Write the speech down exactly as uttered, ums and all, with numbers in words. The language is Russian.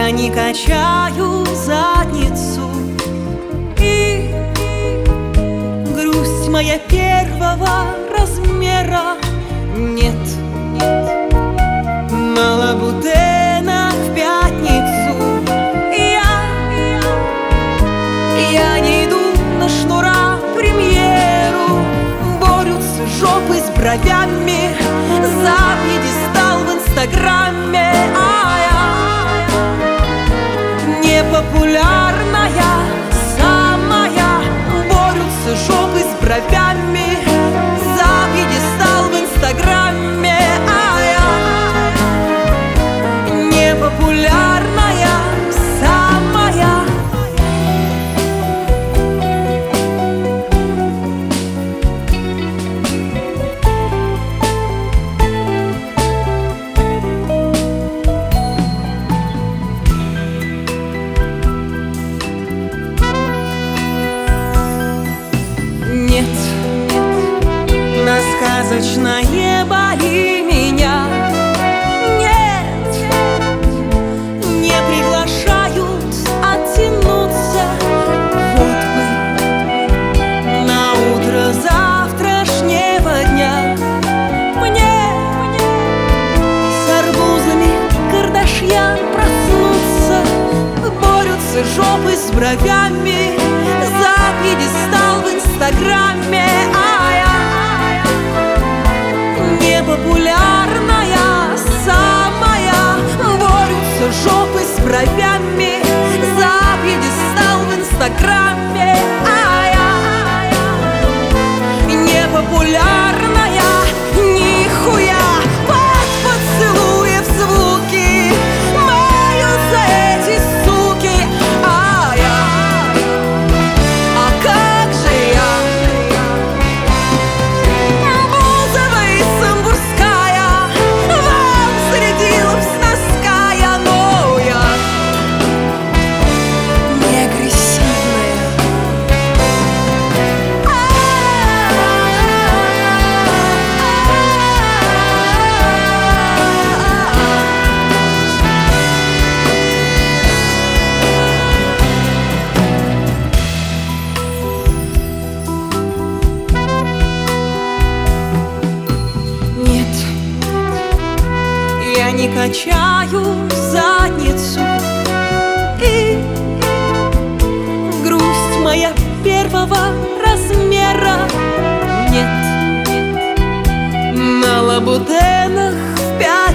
Я не качаю задницу, и грусть моя первого размера. Нет, на лабутенах в пятницу я, я не иду на шнура премьеру. Борются жопы с бровями за пьедестал в инстаграме, а я непопулярная самая. Борются жопы с бровями за пьедестал в инстаграме, а я непопулярная самая. Нет, на сказочное боли меня нет, не приглашают оттянуться. Вот бы на утро завтрашнего дня мне с арбузами Кардашьян проснуться. Борются жопы с бровями за пьедестал в инстаграме, а я непопулярная самая. Борются жопы с бровями за пьедестал в инстаграме, а я непопулярная нихуя. Под поцелуев звуки маются эти суки, а я, а как же я? Бузова и Самбурская вам средиловская, но я не агрессивная. Нет, я не качаю задницу, и грусть моя первого размера. Нет, на лабутенах в пятницу